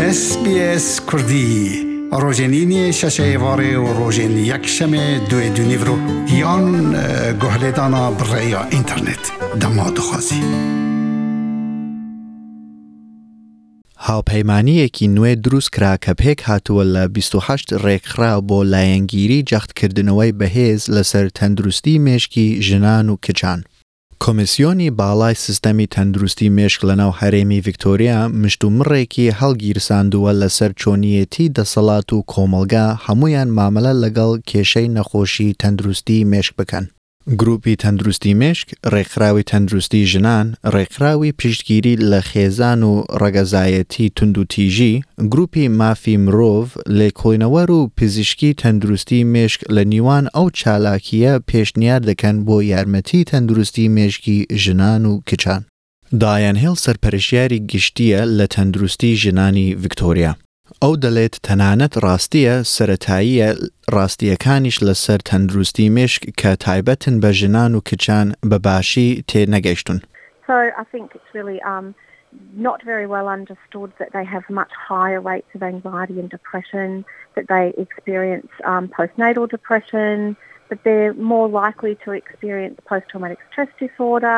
SBS کردی روزنینی ششه واره و روزن یک شمه دوی دونیورو یان گهلیدانا برای اینترنت دماد خوازی هاوپەیمانیەکی نوێ دروست کرا کە پێک هاتووە لە 28 ڕێکخراو بۆ لایەنگیری جەختکردنەوەی بەهێز لەسەر تەندروستی مێشکی ژنان و کچان. کۆمیسیۆنی باڵای سیستەمی تەندروستی مێشک لەناو هەرێمی ڤیکتۆریا مشتومڕێکی هەڵگیرساندووە لەسەر چۆنیەتی دەسەڵات و کۆمەڵگا هەمویان مامەلە لەگەڵ کێشەی نەخۆشی تەندروستی مێشک بکەن. گروپی تەندروستی مێشک، ڕێکخراوی تەندروستی ژنان، ڕێکخراوی پشتگیری لە خێزان و ڕەگەزایەتی تونند و تیژی، گروپی مافی مرۆڤ، لێکۆڵینەوەر و پزیشکی تەندروستی مێشک لە نیوان ئەو چالاکیە پێشنیار دەکەن بۆ یارمەتی تەندروستی مێشکی ژنان و کچان. دایان هێڵ سەرپەرشتیاری گشتیە لە تەندروستی ژنانی ڤیکتۆریا. ئەو دەڵێت تەنانەت ڕاستیە سەرەتاییە ڕاستیەکانیش لەسەر تەندروستی مێشک کە تایبەتن بە ژنان و کچان بەباشی تێنەگەیشتون. So I think it's really not very well understood that they have much higher rates of anxiety and depression, that they experience postnatal depression, that they're more likely to experience post-traumatic stress disorder,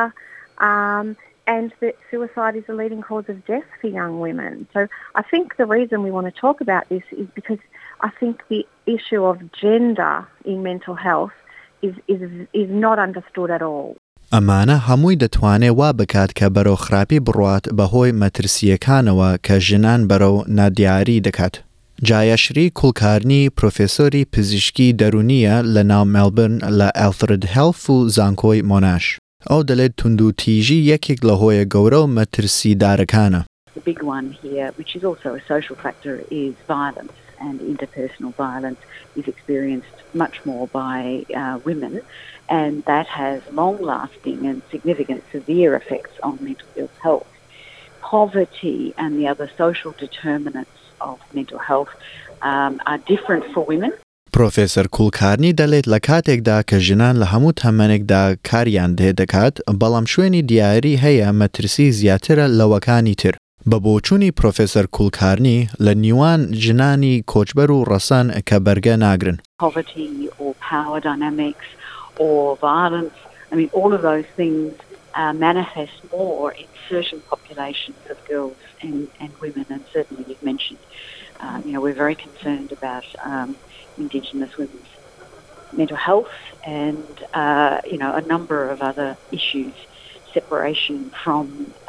and that suicide is a leading cause of death for young women. So I think the reason we want to talk about this is because I think the issue of gender in mental health is not understood at all. ئەمانە هەمووی دەتوانێت وا بکات کە بەرەو خراپی بڕوات بەهۆی مەترسیەکانەوە کە ژنان بەرەو نادیاری دەکات. جایەشری کوڵکارنی پرۆفێسۆری پزیشکی دەرونیە لە ناو مێلبرن لە ئەلفرد هێڵف و زانکۆی مۆناش. ئەو دەڵێت تونند و تیژی یەکێک لە هۆیە گەورە و مەترسیدارەکانە. The big one here, which is also a social factor, is violence, and interpersonal violence is experienced much more by women, and that has long-lasting and significant severe effects on mental health. Poverty and the other social determinants of mental health are different for women. پرۆفێسەر کوڵکارنی دەڵێت لە کاتێکدا کە ژنان لە هەموو تەمەنێکدا کاریان دەکات، بەڵام شوێنی دیاری هەیە مەترسی زیاترە لەوەکانی تر. بە بۆچوونی پرۆفێسەر کوڵکارنی لە نیوان ژنانی کۆچبەر و ڕەسەن کە بەرگە ناگرن. Poverty or power dynamics or violence, I mean all of those things manifest more in certain populations of girls and women, and certainly you've mentioned we're very concerned about Indigenous women's mental health and a number of other issues, separation from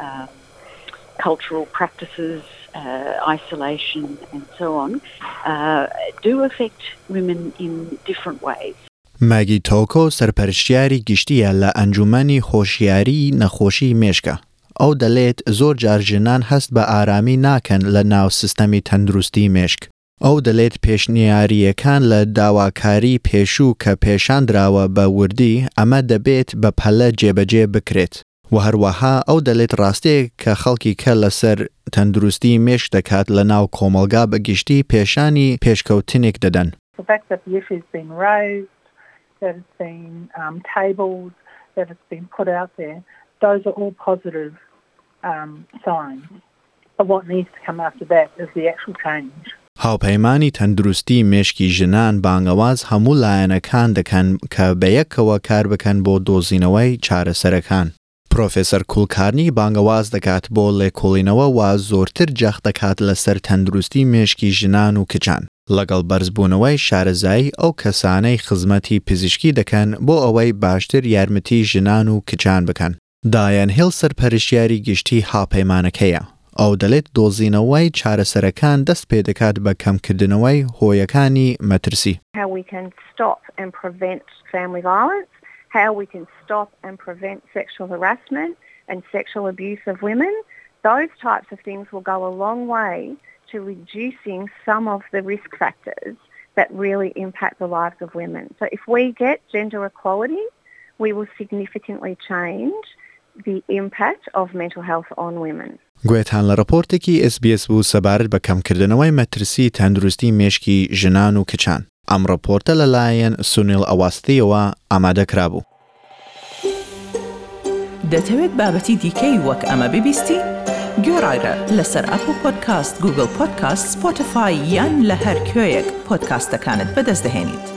cultural practices, isolation and so on, do affect women in different ways. ماگی تۆکۆ سەرپەرشتیاری گشتیە لە ئەنجومەنی هۆشیاری نەخۆشی مێشکە. ئەو دەڵێت زۆر جار ژنان هەست بە ئارامی ناکەن لە ناو سیستەمی تەندروستی مێشک. ئەو دەڵێت پێشنیاریەکان لە داواکاری پێشوو کە پێشاندراوە بە وردی ئەمە دەبێت بە پەلە جێبەجێ بکرێت. و هەروەها ئەو دەڵێت ڕاستەیە کە خەڵکی کە لەسەر تەندروستی مێشک دەکات لە ناو کۆمەڵگا بەگشتی پێشانی پێشکەوتنێک دەدەن. The fact that the issue has been raised, that it's been tabled, that it's been put out there, those are all positive signs. But what needs to come after that is the actual change. هاوپەیمانی تەندروستی مێشکی ژنان بانگەواز هەموو لایەنەکان دەکەن کە بەیەکەوە کار بکەن بۆ دۆزینەوەی چارەسەرەکان. پرۆفێسەر کوڵکارنی بانگەواز دەکات بۆ لێکۆڵینەوە وا زۆرتر جەخت دەکات لەسەر تەندروستی مێشکی ژنان و کچان لەگەڵ بەرزبوونەوەی شارەزایی ئەو کەسانەی خزمەتی پزیشکی دەکەن بۆ ئەوەی باشتر یارمەتی ژنان و کچان بکەن. دایان هێڵ سەرپەرشتیاری گشتی هاوپەیمانەکەیە. ئەو دەڵێت دۆزینەوەی چارەسەرەکان دەست پێ دەکات بە کەمکردنەوەی هۆیەکانی مەترسی. How we can stop and prevent family violence, how we can stop and prevent sexual harassment and sexual abuse of women, those types of things will go a long way to reducing some of the risk factors that really impact the lives of women. So if we get gender equality, we will significantly change the impact of mental health on women. گوێتان لە ڕپۆرتێکی SBS بوو سەبارەت بە کەمکردنەوەی مەترسی تەندروستی مێشکی ژنان و کچان. ئەم ڕپۆرتە لەلایەن سونیل ئەواستیەوە ئامادەکرا بوو. دەتەوێت بابەتی دیکەی وەک ئەمە ببیستی؟ گۆڕایرە لەسەر ئەپل پۆدکاست، گوگل پۆدکاست، سپۆتیفای یان لە هەر کوێیەک پۆدکاستەکانت بەدەست دەهێنیت.